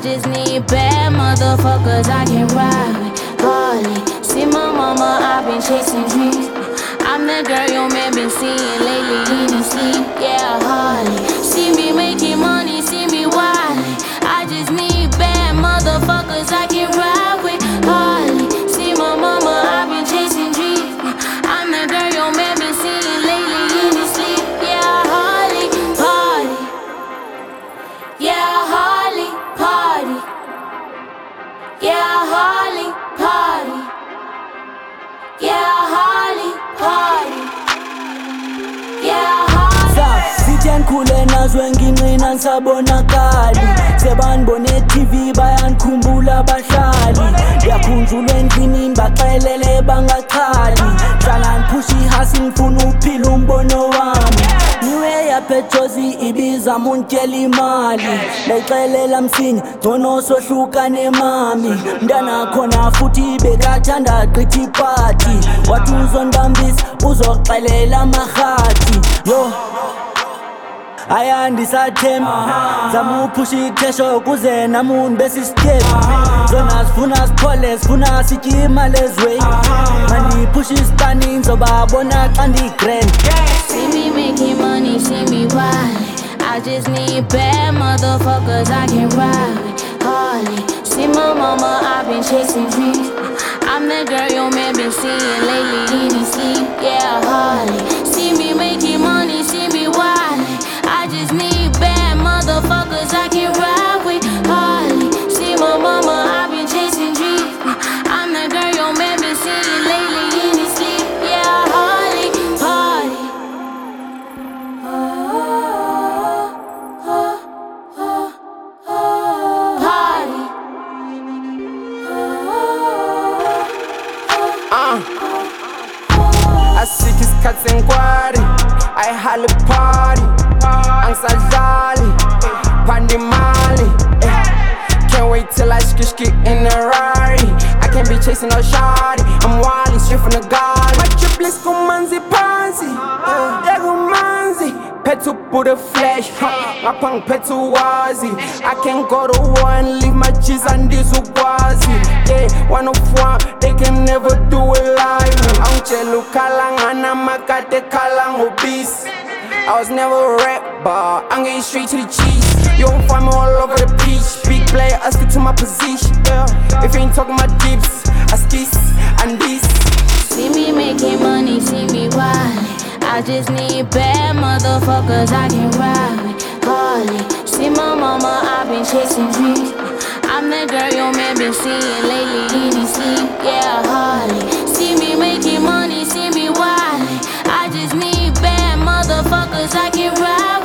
just need bad motherfuckers I can ride with. Harley, see my mama, I've been chasing dreams. I'm that girl your man been seeing lately in his sleep. Yeah, Harley, see me making money, see me wildin'. I just need bad motherfuckers I can ride with. Harley, see my mama, I've been chasing dreams. I'm that girl your man been seeing lately in his sleep. Yeah, Harley, party. Yeah, Harley, party. Yeah, Harley, party. Yeah, Harley, party. Yeah, Harley. Sityen khule nazwe nginqina ngisabonakali. Sebanibone TV bayankhumbula bahlali. Yakhunjulwa endlini baxelele bangachali. Hlala ngiphushi ihasi ngifuna uphila umbono wami. Niwe yaPetrosi ibiza muntshela imali. Layixelela msinya ngcono sohlukane mami. Mntana khona futhi bekathanda gqithi ipati. Wathi uzondambisa uzoxelela amahati. Yo ayandisathemba zama uphusha ithesho kuze namuntu besisithemba. Zona sifuna siphole sifuna sitye imali ezweni. Mandiphusha isipani ngizobabona xa ndigrand. See me making money, see me wildin'. I just need bad motherfuckers I can ride with. Harley, see my mama, I've been chasing dreams. I'm that girl your man been seeing lately in his sleep. Yeah, Harley, see me making money, see me wildin'. I just need bad motherfuckers I can ride with. Harley, see my mama, I've been chasing dreams. I'm that girl your man been seeing lately in his sleep. Yeah, Harley, party. Asikho isikhathi sengikwari ayihala party angisadlali phanda imali can't wait till I skishki in a Rari. I can't be chasing no shawty, I'm wildin' straight from the garden. My triplets kumanzi pansi yeah kumanzi Petu put a flash, ngapang petu wazi. I can't go to war and leave my cheese and this ukwazi. Yeah, 101, they can never do it like me. Angchelu kalangana makate kalang obese. I was never a rap, but I'm getting straight to the cheese. You won't find me all over the beach. Big player, I stick to my position. If you ain't talking about dips, I skis and this. See me making money, see me wildin'. I just need bad motherfuckers I can ride with. Harley, see my mama, I've been chasing dreams. I'm that girl your man been seeing lately in his sleep. Yeah, Harley, see me making money, see me wildin'. I just need bad motherfuckers I can ride with.